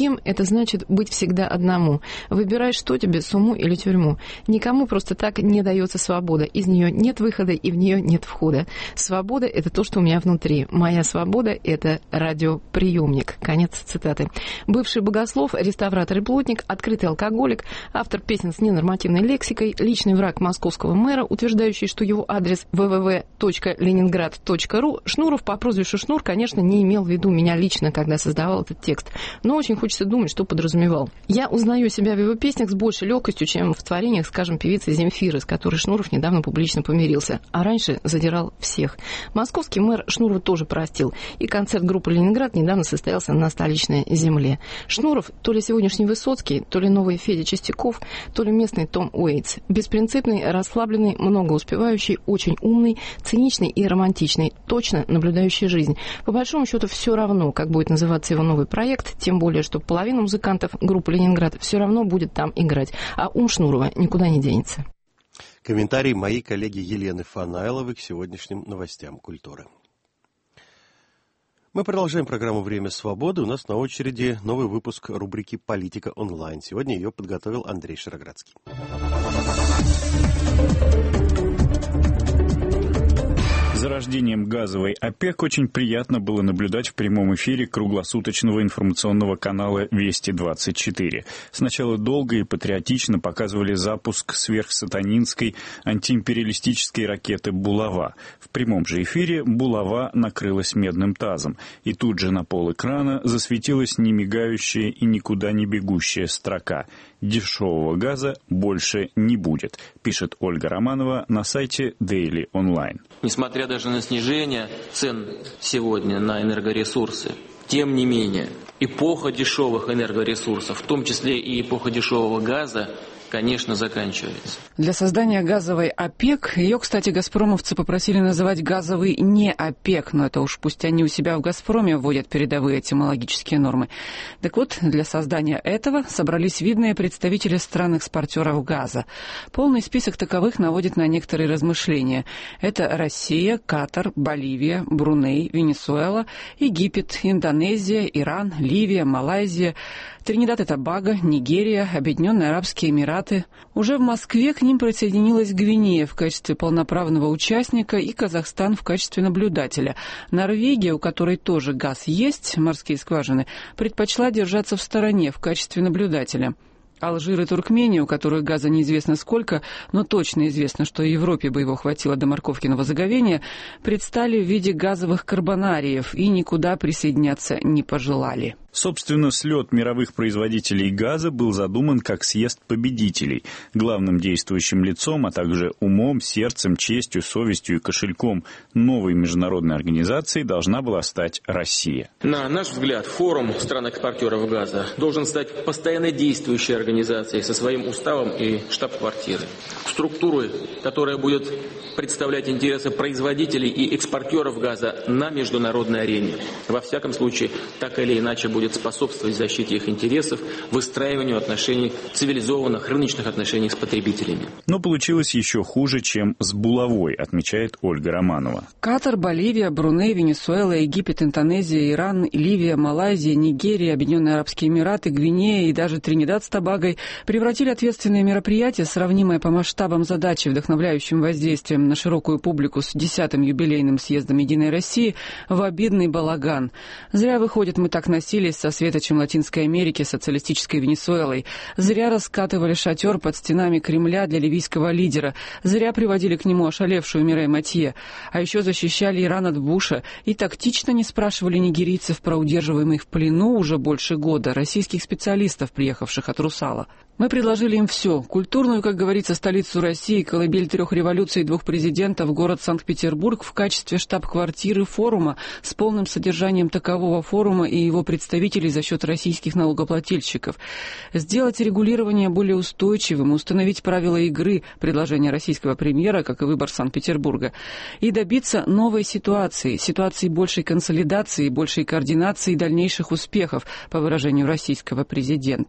[SPEAKER 18] другим, это значит быть всегда одному. Выбирай, что тебе, сумму или тюрьму. Никому просто так не дается свобода. Из нее нет выхода и в нее нет входа. Свобода — это то, что у меня внутри. Моя свобода — это радиоприемник. Конец цитаты. Бывший богослов, реставратор и плотник, открытый алкоголик, автор песен с ненормативной лексикой, личный враг московского мэра, утверждающий, что его адрес вэ вэ вэ точка ленинград точка ру, Шнуров по прозвищу Шнур, конечно, не имел в виду меня лично, когда создавал этот текст. Но очень хочется думать, что подразумевал. Я узнаю себя в его песнях с большей легкостью, чем в творениях, скажем, певицы Земфиры, с которой Шнуров недавно публично помирился, а раньше задирал всех. Московский мэр Шнурова тоже простил, и концерт группы «Ленинград» недавно состоялся на столичной земле. Шнуров то ли сегодняшний Высоцкий, то ли новый Федя Чистяков, то ли местный Том Уэйтс. Беспринципный, расслабленный, многоуспевающий, очень умный, циничный и романтичный, точно наблюдающий жизнь. По большому счету все равно, как будет называться его новый проект, тем более, что половина музыкантов группы «Ленинград» все равно будет там играть, а ум Шнурова никуда не денется.
[SPEAKER 1] Комментарий моей коллеги Елены Фанайловой к сегодняшним новостям культуры. Мы продолжаем программу «Время свободы». У нас на очереди новый выпуск рубрики «Политика онлайн». Сегодня ее подготовил Андрей Широградский.
[SPEAKER 19] За рождением газовой ОПЕК очень приятно было наблюдать в прямом эфире круглосуточного информационного канала «Вести двадцать четыре». Сначала долго и патриотично показывали запуск сверхсатанинской антиимпериалистической ракеты «Булава». В прямом же эфире «Булава» накрылась медным тазом, и тут же на пол экрана засветилась немигающая и никуда не бегущая строка: «Дешевого газа больше не будет», пишет Ольга Романова на сайте Daily Online.
[SPEAKER 20] Несмотря даже на снижение цен сегодня на энергоресурсы, тем не менее, эпоха дешевых энергоресурсов, в том числе и эпоха дешевого газа, конечно, заканчивается.
[SPEAKER 21] Для создания газовой ОПЕК, ее, кстати, газпромовцы попросили называть газовый не ОПЕК, но это уж пусть они у себя в «Газпроме» вводят передовые этимологические нормы. Так вот, для создания этого собрались видные представители стран-экспортеров газа. Полный список таковых наводит на некоторые размышления. Это Россия, Катар, Боливия, Бруней, Венесуэла, Египет, Индонезия, Иран, Ливия, Малайзия, Тринидад и Тобаго, Нигерия, Объединенные Арабские Эмираты. Уже в Москве к ним присоединилась Гвинея в качестве полноправного участника и Казахстан в качестве наблюдателя. Норвегия, у которой тоже газ есть, морские скважины, предпочла держаться в стороне в качестве наблюдателя. Алжир и Туркмения, у которых газа неизвестно сколько, но точно известно, что Европе бы его хватило до морковкиного заговения, предстали в виде газовых карбонариев и никуда присоединяться не пожелали.
[SPEAKER 19] Собственно, слет мировых производителей газа был задуман как съезд победителей. Главным действующим лицом, а также умом, сердцем, честью, совестью и кошельком новой международной организации должна была стать Россия.
[SPEAKER 20] На наш взгляд, форум стран-экспортеров газа должен стать постоянно действующей организацией со своим уставом и штаб-квартирой. Структурой, которая будет представлять интересы производителей и экспортеров газа на международной арене. Во всяком случае, так или иначе будет способствовать защите их интересов, выстраиванию отношений, цивилизованных рыночных отношений с потребителями.
[SPEAKER 19] Но получилось еще хуже, чем с булавой, отмечает Ольга Романова.
[SPEAKER 21] Катар, Боливия, Бруней, Венесуэла, Египет, Индонезия, Иран, Ливия, Малайзия, Нигерия, Объединенные Арабские Эмираты, Гвинея и даже Тринидад с Тобагой превратили ответственные мероприятия, сравнимые по масштабам задачи, вдохновляющим воздействием на широкую публику с десятым юбилейным съездом «Единой России», в обидный балаган. Зря, выходит, мы так носились со светочем Латинской Америки, социалистической Венесуэлой. Зря раскатывали шатер под стенами Кремля для ливийского лидера. Зря приводили к нему ошалевшую Мирей Матье. А еще защищали Иран от Буша и тактично не спрашивали нигерийцев про удерживаемых в плену уже больше года российских специалистов, приехавших от Русала. Мы предложили им все. Культурную, как говорится, столицу России, колыбель трех революций и двух президентов, город Санкт-Петербург в качестве штаб-квартиры форума с полным содержанием такового форума и его представителей за счет российских налогоплательщиков. Сделать регулирование более устойчивым, установить правила игры, предложение российского премьера, как и выбор Санкт-Петербурга, и добиться новой ситуации, ситуации большей консолидации, большей координации и дальнейших успехов, по выражению российского президента.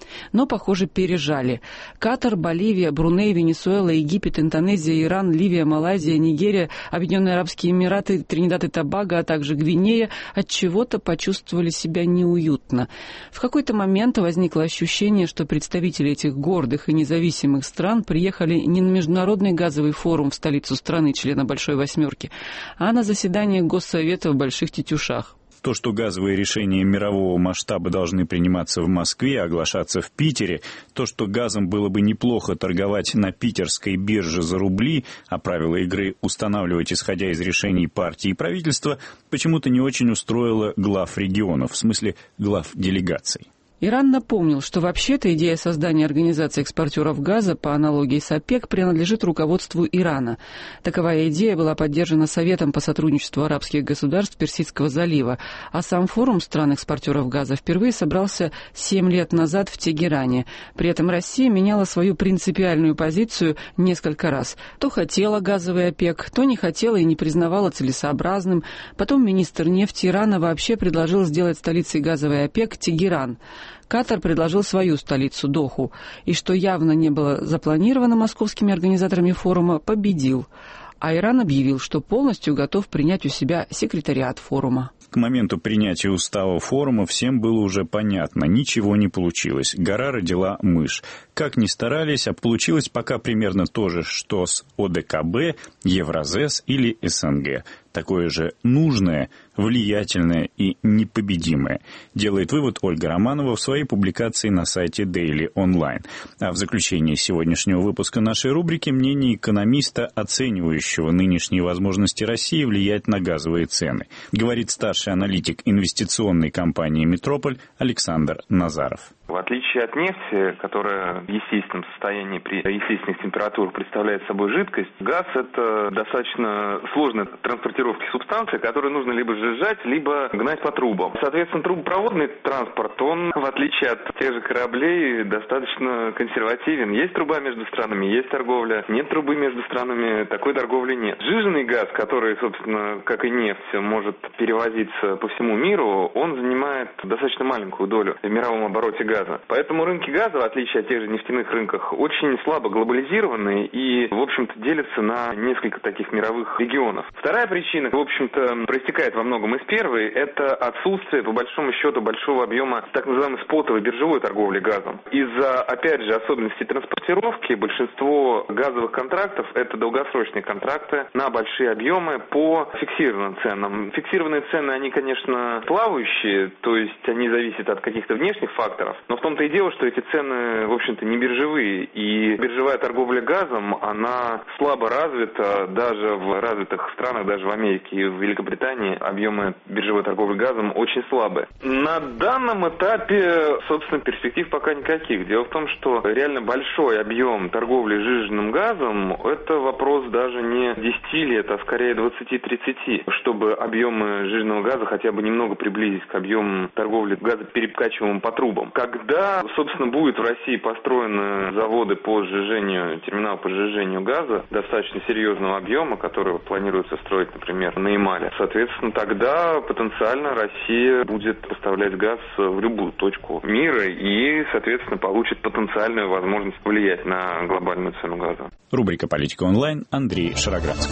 [SPEAKER 21] Но, похоже, пережали. Катар, Боливия, Бруней, Венесуэла, Египет, Индонезия, Иран, Ливия, Малайзия, Нигерия, Объединенные Арабские Эмираты, Тринидад и Тобаго, а также Гвинея от чего-то почувствовали себя неуютно. В какой-то момент возникло ощущение, что представители этих гордых и независимых стран приехали не на международный газовый форум в столицу страны, члена Большой Восьмерки, а на заседание Госсовета в Больших Тетюшах.
[SPEAKER 19] То, что газовые решения мирового масштаба должны приниматься в Москве, оглашаться в Питере, то, что газом было бы неплохо торговать на питерской бирже за рубли, а правила игры устанавливать, исходя из решений партии и правительства, почему-то не очень устроило глав регионов, в смысле глав делегаций.
[SPEAKER 21] Иран напомнил, что вообще-то идея создания организации экспортеров газа по аналогии с ОПЕК принадлежит руководству Ирана. Таковая идея была поддержана Советом по сотрудничеству арабских государств Персидского залива, а сам форум стран-экспортеров газа впервые собрался семь лет назад в Тегеране. При этом Россия меняла свою принципиальную позицию несколько раз. То хотела газовый ОПЕК, то не хотела и не признавала целесообразным. Потом министр нефти Ирана вообще предложил сделать столицей газовой ОПЕК Тегеран. Катар предложил свою столицу Доху, и, что явно не было запланировано московскими организаторами форума, победил. А Иран объявил, что полностью готов принять у себя секретариат форума.
[SPEAKER 19] К моменту принятия устава форума всем было уже понятно, ничего не получилось. Гора родила мышь. Как ни старались, а получилось пока примерно то же, что с ОДКБ, Евразес или СНГ. Такое же нужное, влиятельное и непобедимое, делает вывод Ольга Романова в своей публикации на сайте Daily Online. А в заключении сегодняшнего выпуска нашей рубрики мнение экономиста, оценивающего нынешние возможности России влиять на газовые цены, говорит старший аналитик инвестиционной компании «Метрополь» Александр Назаров.
[SPEAKER 4] В отличие от нефти, которая в естественном состоянии при естественных температурах представляет собой жидкость, газ – это достаточно сложная транспортировки субстанции, которую нужно либо сжижать, либо гнать по трубам. Соответственно, трубопроводный транспорт, он, в отличие от тех же кораблей, достаточно консервативен. Есть труба между странами, есть торговля. Нет трубы между странами, такой торговли нет. Сжиженный газ, который, собственно, как и нефть, может перевозиться по всему миру, он занимает достаточно маленькую долю в мировом обороте газа. Поэтому рынки газа, в отличие от тех же нефтяных рынков, очень слабо глобализированы и, в общем-то, делятся на несколько таких мировых регионов. Вторая причина, в общем-то, проистекает во многом из первой, это отсутствие, по большому счету, большого объема так называемой спотовой биржевой торговли газом. Из-за, опять же, особенностей транспортировки большинство газовых контрактов – это долгосрочные контракты на большие объемы по фиксированным ценам. Фиксированные цены, они, конечно, плавающие, то есть они зависят от каких-то внешних факторов, но в том-то и дело, что эти цены, в общем-то, не биржевые. И биржевая торговля газом, она слабо развита даже в развитых странах, даже в Америке и в Великобритании объемы биржевой торговли газом очень слабые. На данном этапе, собственно, перспектив пока никаких. Дело в том, что реально большой объем торговли сжиженным газом – это вопрос даже не десяти лет, а скорее двадцати-тридцати, чтобы объемы сжиженного газа хотя бы немного приблизить к объемам торговли газа, перекачиваемым по трубам. Когда, собственно, будут в России построены заводы по сжижению, терминал по сжижению газа достаточно серьезного объема, который планируется строить, например, на Ямале, соответственно, тогда потенциально Россия будет поставлять газ в любую точку мира и, соответственно, получит потенциальную возможность влиять на глобальную цену газа.
[SPEAKER 19] Рубрика «Политика онлайн», Андрей Шароградский.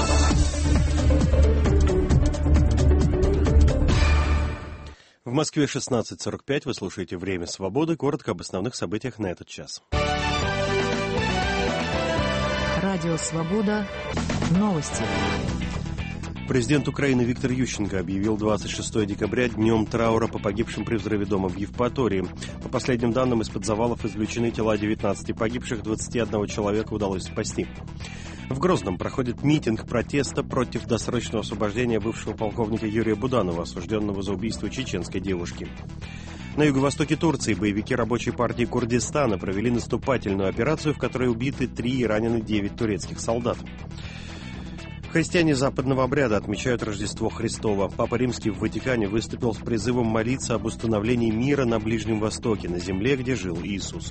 [SPEAKER 1] В Москве шестнадцать сорок пять. Вы слушаете «Время свободы». Коротко об основных событиях на этот час.
[SPEAKER 6] Радио «Свобода». Новости.
[SPEAKER 1] Президент Украины Виктор Ющенко объявил двадцать шестого декабря днем траура по погибшим при взрыве дома в Евпатории. По последним данным, из-под завалов извлечены тела девятнадцати погибших, двадцати одного человека удалось спасти. В Грозном проходит митинг протеста против досрочного освобождения бывшего полковника Юрия Буданова, осужденного за убийство чеченской девушки. На юго-востоке Турции боевики рабочей партии Курдистана провели наступательную операцию, в которой убиты три и ранены девять турецких солдат. Христиане западного обряда отмечают Рождество Христово. Папа Римский в Ватикане выступил с призывом молиться об установлении мира на Ближнем Востоке, на земле, где жил Иисус.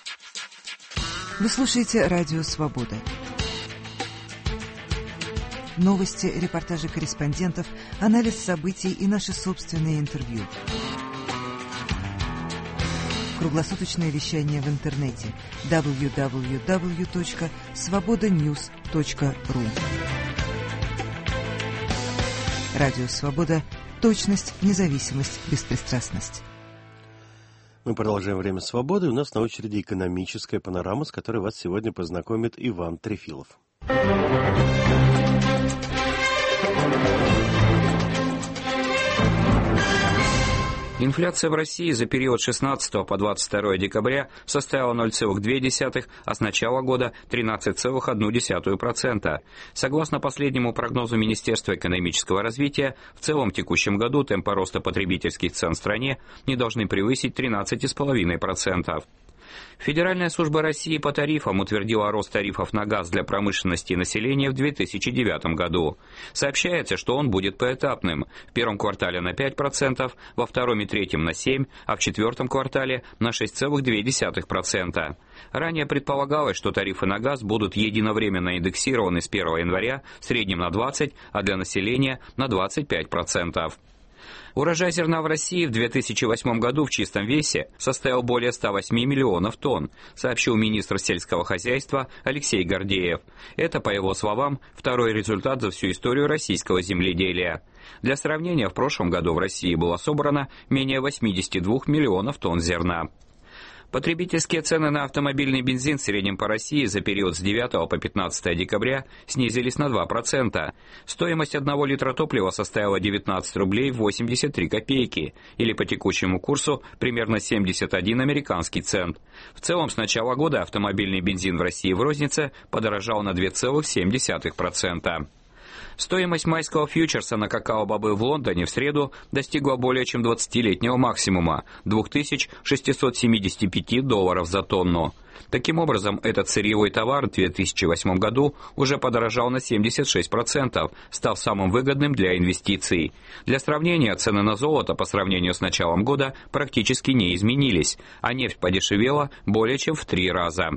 [SPEAKER 3] Вы слушаете «Радио Свобода». новости, репортажи корреспондентов, анализ событий и наши собственные интервью. Круглосуточное вещание в интернете дабл ю дабл ю дабл ю точка свобода ньюс точка ру. Радио «Свобода». Точность, независимость, беспристрастность.
[SPEAKER 1] Мы продолжаем «Время свободы». У нас на очереди экономическая панорама, с которой вас сегодня познакомит Иван Трефилов.
[SPEAKER 22] Инфляция в России за период с шестнадцатого по двадцать второе декабря составила ноль целых две десятых, а с начала года тринадцать целых одна десятая процента. Согласно последнему прогнозу Министерства экономического развития, в целом в текущем году темпы роста потребительских цен в стране не должны превысить тринадцать целых пять десятых процента. Федеральная служба России по тарифам утвердила рост тарифов на газ для промышленности и населения в две тысячи девятом году. Сообщается, что он будет поэтапным. В первом квартале на пять процентов, во втором и третьем на семь процентов, а в четвертом квартале на шесть целых две десятых процента. Ранее предполагалось, что тарифы на газ будут единовременно индексированы с первого января в среднем на двадцать процентов, а для населения на двадцать пять процентов. Урожай зерна в России в две тысячи восьмом году в чистом весе составил более ста восьми миллионов тонн, сообщил министр сельского хозяйства Алексей Гордеев. Это, по его словам, второй результат за всю историю российского земледелия. Для сравнения, в прошлом году в России было собрано менее восьмидесяти двух миллионов тонн зерна. Потребительские цены на автомобильный бензин в среднем по России за период с девятого по пятнадцатое декабря снизились на два процента. Стоимость одного литра топлива составила девятнадцать рублей восемьдесят три копейки, или по текущему курсу примерно семьдесят один американский цент. В целом с начала года автомобильный бензин в России в рознице подорожал на два целых семь десятых процента. Стоимость майского фьючерса на какао-бобы в Лондоне в среду достигла более чем двадцатилетнего максимума – две тысячи шестьсот семьдесят пять долларов за тонну. Таким образом, этот сырьевой товар в две тысячи восьмом году уже подорожал на семьдесят шесть процентов, став самым выгодным для инвестиций. Для сравнения, цены на золото по сравнению с началом года практически не изменились, а нефть подешевела более чем в три раза.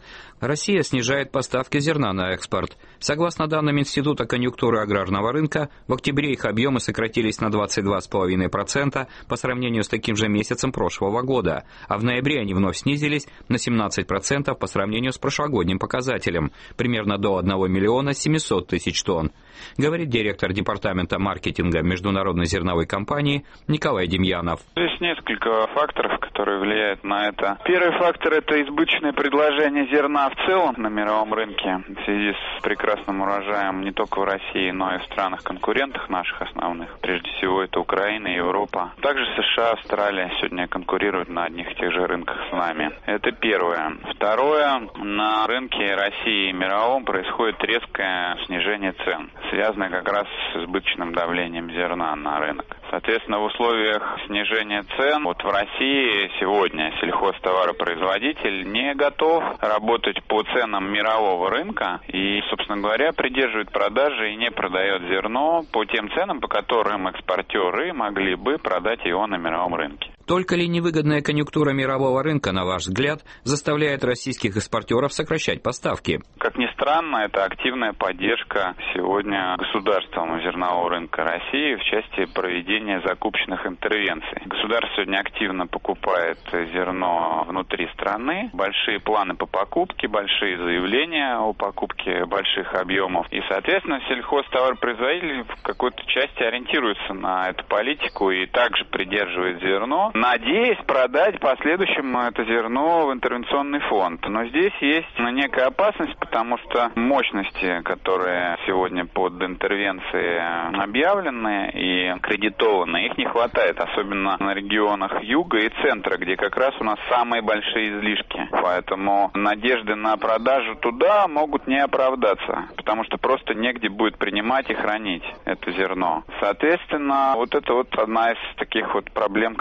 [SPEAKER 22] Россия снижает поставки зерна на экспорт. Согласно данным Института конъюнктуры аграрного рынка, в октябре их объемы сократились на двадцать два целых пять десятых процента по сравнению с таким же месяцем прошлого года, а в ноябре они вновь снизились на семнадцать процентов по сравнению с прошлогодним показателем, примерно до одного миллиона семисот тысяч тонн, говорит директор департамента маркетинга Международной зерновой компании Николай Демьянов.
[SPEAKER 23] Здесь несколько факторов, которые влияют на это. Первый фактор – это избыточное предложение зерна в целом на мировом рынке в связи с прекрасным урожаем не только в России, но и в странах-конкурентах наших основных. Прежде всего это Украина и Европа. Также США, Австралия сегодня конкурируют на одних и тех же рынках с нами. Это первое. Второе. На рынке России и мировом происходит резкое снижение цен, связанное как раз с избыточным давлением зерна на рынок. Соответственно, в условиях снижения цен вот в России сегодня сельхозтоваропроизводитель не готов работать по ценам мирового рынка и, собственно говоря, придерживает продажи и не продает зерно по тем ценам, по которым экспортеры могли бы продать его на мировом рынке.
[SPEAKER 22] Только ли невыгодная конъюнктура мирового рынка, на ваш взгляд, заставляет российских экспортеров сокращать поставки?
[SPEAKER 23] Как ни странно, это активная поддержка сегодня государством зернового рынка России в части проведения закупочных интервенций. Государство сегодня активно покупает зерно внутри страны, большие планы по покупке, большие заявления о покупке больших объемов. И, соответственно, сельхозтоваропроизводители в какой-то части ориентируются на эту политику и также придерживают зерно, надеясь продать в последующем это зерно в интервенционный фонд. Но здесь есть некая опасность, потому что мощности, которые сегодня под интервенцией объявлены и кредитованы, их не хватает, особенно на регионах юга и центра, где как раз у нас самые большие излишки. Поэтому надежды на продажу туда могут не оправдаться, потому что просто негде будет принимать и хранить это зерно. Соответственно, вот это вот одна из таких вот проблем, которые мы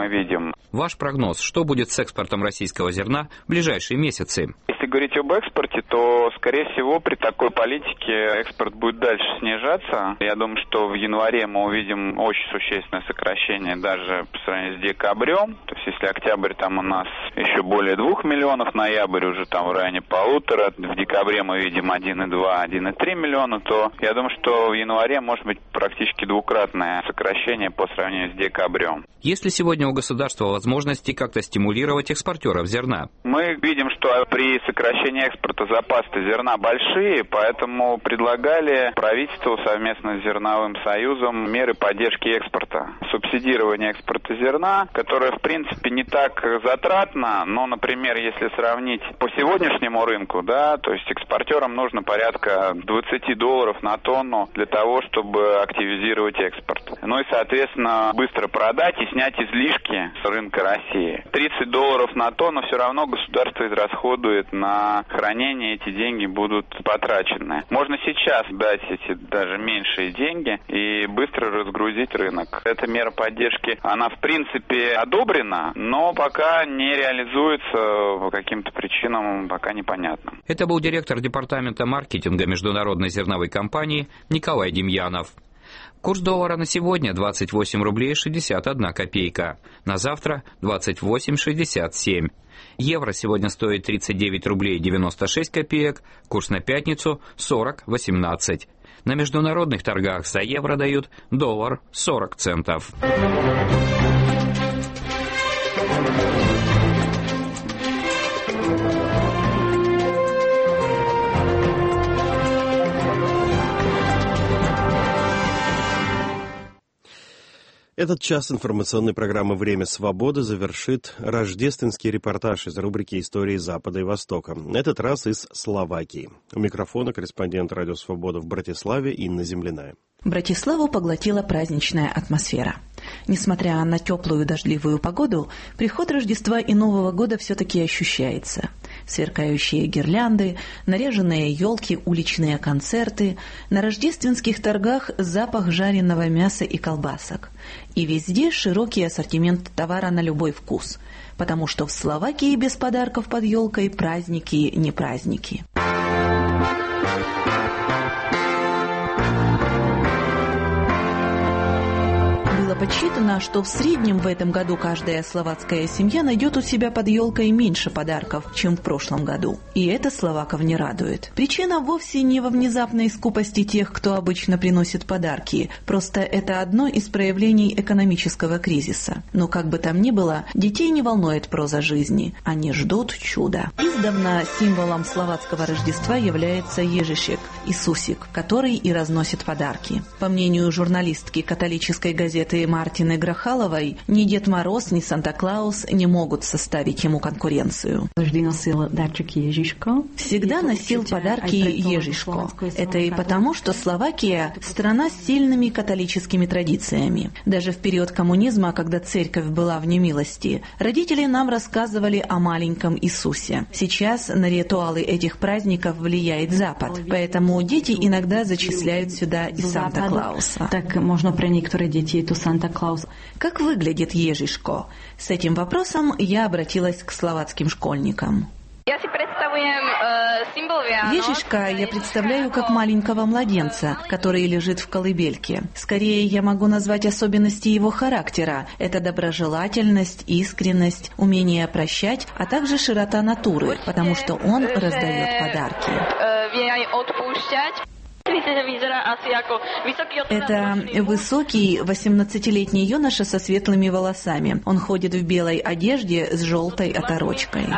[SPEAKER 23] мы видим.
[SPEAKER 22] Ваш прогноз, что будет с экспортом российского зерна в ближайшие месяцы?
[SPEAKER 23] Если говорить об экспорте, то, скорее всего, при такой политике экспорт будет дальше снижаться. Я думаю, что в январе мы увидим очень существенное сокращение даже по сравнению с декабрем. То есть, если октябрь там у нас еще более двух миллионов, ноябрь уже там в районе полутора, в декабре мы видим один и два - один и три миллиона, то я думаю, что в январе может быть практически двукратное сокращение по сравнению с декабрем.
[SPEAKER 22] Есть ли сегодня у государства возможности как-то стимулировать экспортеров зерна?
[SPEAKER 23] Мы видим, что при сокращении экспорта запасы зерна большие, поэтому предлагали правительству совместно с Зерновым союзом меры поддержки экспорта. Субсидирование экспорта зерна, которое, в принципе, не так затратно, но, например, если сравнить по сегодняшнему рынку, да, то есть экспортерам нужно порядка двадцать долларов на тонну для того, чтобы активизировать экспорт. Ну и, соответственно, быстро продать и снять излишки с рынка России. тридцать долларов на тонну все равно государство израсходует на хранение, эти деньги будут потрачены. Можно сейчас дать эти даже меньшие деньги и быстро разгрузить рынок. Эта мера поддержки, она в принципе одобрена, но пока не реализуется по каким-то причинам, пока непонятно.
[SPEAKER 22] Это был директор департамента маркетинга международной зерновой компании Николай Демьянов. Курс доллара на сегодня двадцать восемь рублей шестьдесят одна копейка, на завтра двадцать восемь шестьдесят семь. Евро сегодня стоит тридцать девять рублей девяносто шесть копеек, курс на пятницу сорок восемнадцать. На международных торгах за евро дают доллар сорок центов.
[SPEAKER 1] Этот час информационной программы «Время свободы» завершит рождественский репортаж из рубрики «Истории Запада и Востока». На этот раз из Словакии. У микрофона корреспондент «Радио Свобода» в Братиславе Инна Земляная.
[SPEAKER 2] Братиславу поглотила праздничная атмосфера. Несмотря на теплую дождливую погоду, приход Рождества и Нового года все-таки ощущается. Сверкающие гирлянды, наряженные елки, уличные концерты, на рождественских торгах запах жареного мяса и колбасок. И везде широкий ассортимент товара на любой вкус, потому что в Словакии без подарков под елкой праздники не праздники. Было подсчитано, что в среднем в этом году каждая словацкая семья найдет у себя под елкой меньше подарков, чем в прошлом году. И это словаков не радует. Причина вовсе не во внезапной скупости тех, кто обычно приносит подарки. Просто это одно из проявлений экономического кризиса. Но как бы там ни было, детей не волнует проза жизни. Они ждут чуда. Издавна символом словацкого Рождества является Ежишек, Иисусик, который и разносит подарки. По мнению журналистки католической газеты Мартины Грахаловой, ни Дед Мороз, ни Санта-Клаус не могут составить ему конкуренцию. Всегда носил подарки Ежишко. Это и потому, что Словакия – страна с сильными католическими традициями. Даже в период коммунизма, когда церковь была в немилости, родители нам рассказывали о маленьком Иисусе. Сейчас на ритуалы этих праздников влияет Запад, поэтому дети иногда зачисляют сюда и Санта-Клауса.
[SPEAKER 5] Так можно про некоторые дети эту Санта-Клаус.
[SPEAKER 2] Как выглядит Ежишко? С этим вопросом я обратилась к словацким школьникам. Ежишка я представляю как маленького младенца, который лежит в колыбельке. Скорее, я могу назвать особенности его характера. Это доброжелательность, искренность, умение прощать, а также широта натуры, потому что он раздает подарки. Это высокий восемнадцатилетний юноша со светлыми волосами. Он ходит в белой одежде с желтой оторочкой.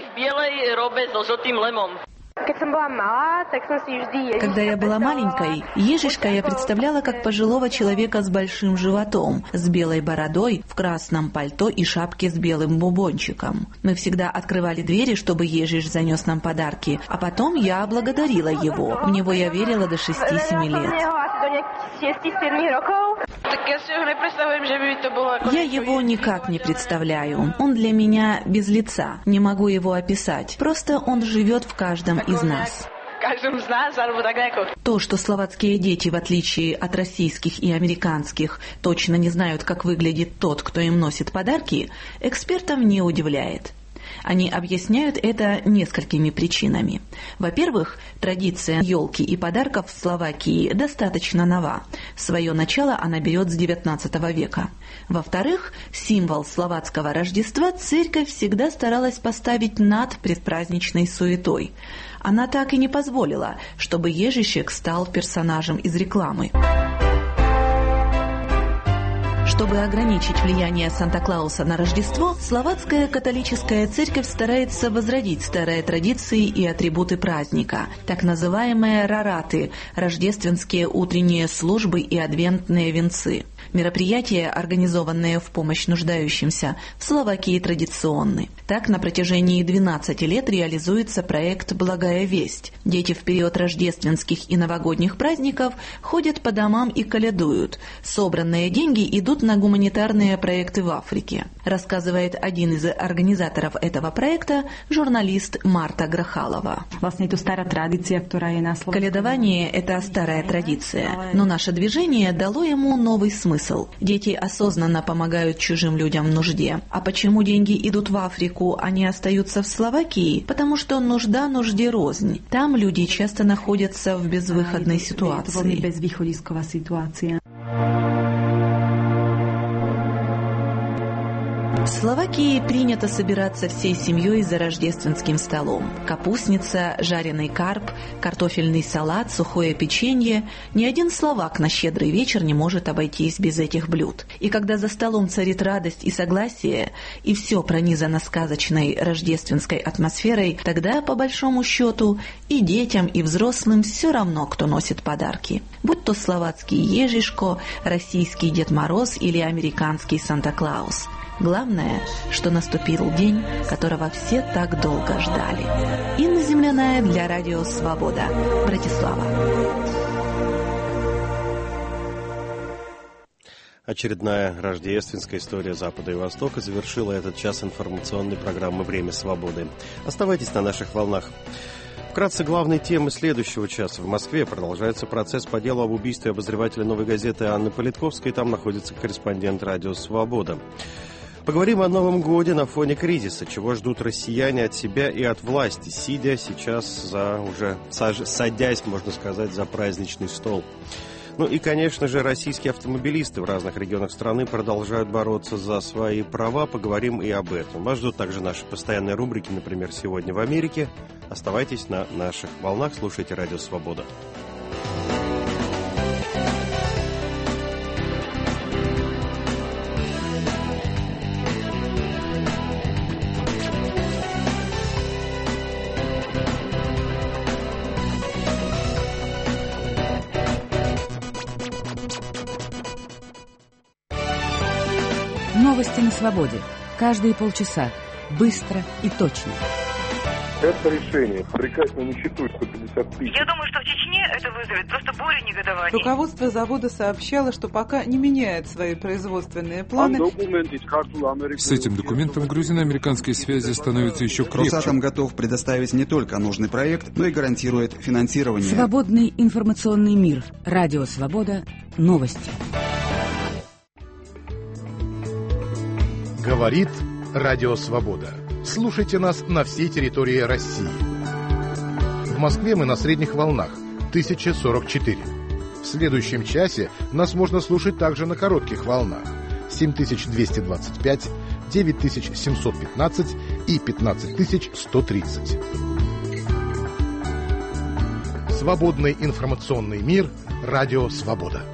[SPEAKER 2] Когда я была маленькой, Ежишка я представляла как пожилого человека с большим животом, с белой бородой, в красном пальто и шапке с белым бубончиком. Мы всегда открывали двери, чтобы Ежиш занес нам подарки, а потом я благодарила его. В него я верила до шести-семи лет. Я его никак не представляю. Он для меня без лица. Не могу его описать. Просто он живет в каждом из нас. То, что словацкие дети, в отличие от российских и американских, точно не знают, как выглядит тот, кто им носит подарки, экспертов не удивляет. Они объясняют это несколькими причинами. Во-первых, традиция елки и подарков в Словакии достаточно нова. Свое начало она берет с девятнадцатого века. Во-вторых, символ словацкого Рождества церковь всегда старалась поставить над предпраздничной суетой. Она так и не позволила, чтобы Ежищик стал персонажем из рекламы. Чтобы ограничить влияние Санта-Клауса на Рождество, словацкая католическая церковь старается возродить старые традиции и атрибуты праздника, так называемые рараты – рождественские утренние службы и адвентные венцы. Мероприятия, организованные в помощь нуждающимся, в Словакии традиционны. Так, на протяжении двенадцати лет реализуется проект «Благая весть». Дети в период рождественских и новогодних праздников ходят по домам и колядуют. Собранные деньги идут на гуманитарные проекты в Африке, рассказывает один из организаторов этого проекта, журналист Марта Грахалова. Колядование – это старая традиция, но наше движение дало ему новый смысл. Дети осознанно помогают чужим людям в нужде. А почему деньги идут в Африку, а не остаются в Словакии? Потому что нужда нужде рознь. Там люди часто находятся в безвыходной ситуации. В Словакии принято собираться всей семьей за рождественским столом. Капустница, жареный карп, картофельный салат, сухое печенье. Ни один словак на щедрый вечер не может обойтись без этих блюд. И когда за столом царит радость и согласие, и все пронизано сказочной рождественской атмосферой, тогда, по большому счету, и детям, и взрослым все равно, кто носит подарки. Будь то словацкий Ежишко, российский Дед Мороз или американский Санта-Клаус. Главное, что наступил день, которого все так долго ждали. Инна Земляная для Радио Свобода. Братислава.
[SPEAKER 1] Очередная рождественская история Запада и Востока завершила этот час информационной программы «Время свободы». Оставайтесь на наших волнах. Вкратце главные темы следующего часа. В Москве продолжается процесс по делу об убийстве обозревателя «Новой газеты» Анны Политковской. Там находится корреспондент «Радио Свобода». Поговорим о Новом годе на фоне кризиса. Чего ждут россияне от себя и от власти, сидя сейчас за уже садясь, можно сказать, за праздничный стол. Ну и, конечно же, российские автомобилисты в разных регионах страны продолжают бороться за свои права. Поговорим и об этом. Вас ждут также наши постоянные рубрики, например, «Сегодня в Америке». Оставайтесь на наших волнах, слушайте «Радио Свобода».
[SPEAKER 6] Новости на свободе. Каждые полчаса. Быстро и точно.
[SPEAKER 7] Это решение приказ на нищету сто пятьдесят тысяч.
[SPEAKER 9] Я думаю, что в Чечне это вызовет просто бурю негодования.
[SPEAKER 10] Руководство завода сообщало, что пока не меняет свои производственные планы.
[SPEAKER 24] С этим документом грузино-американские связи становятся еще крепче.
[SPEAKER 25] Росатом готов предоставить не только нужный проект, но и гарантирует финансирование.
[SPEAKER 6] Свободный информационный мир. Радио Свобода. Новости.
[SPEAKER 26] Говорит Радио Свобода. Слушайте нас на всей территории России. В Москве мы на средних волнах тысяча сорок четыре. В следующем часе нас можно слушать также на коротких волнах семь тысяч двести двадцать пять, девять тысяч семьсот пятнадцать и пятнадцать тысяч сто тридцать. Свободный информационный мир. Радио Свобода.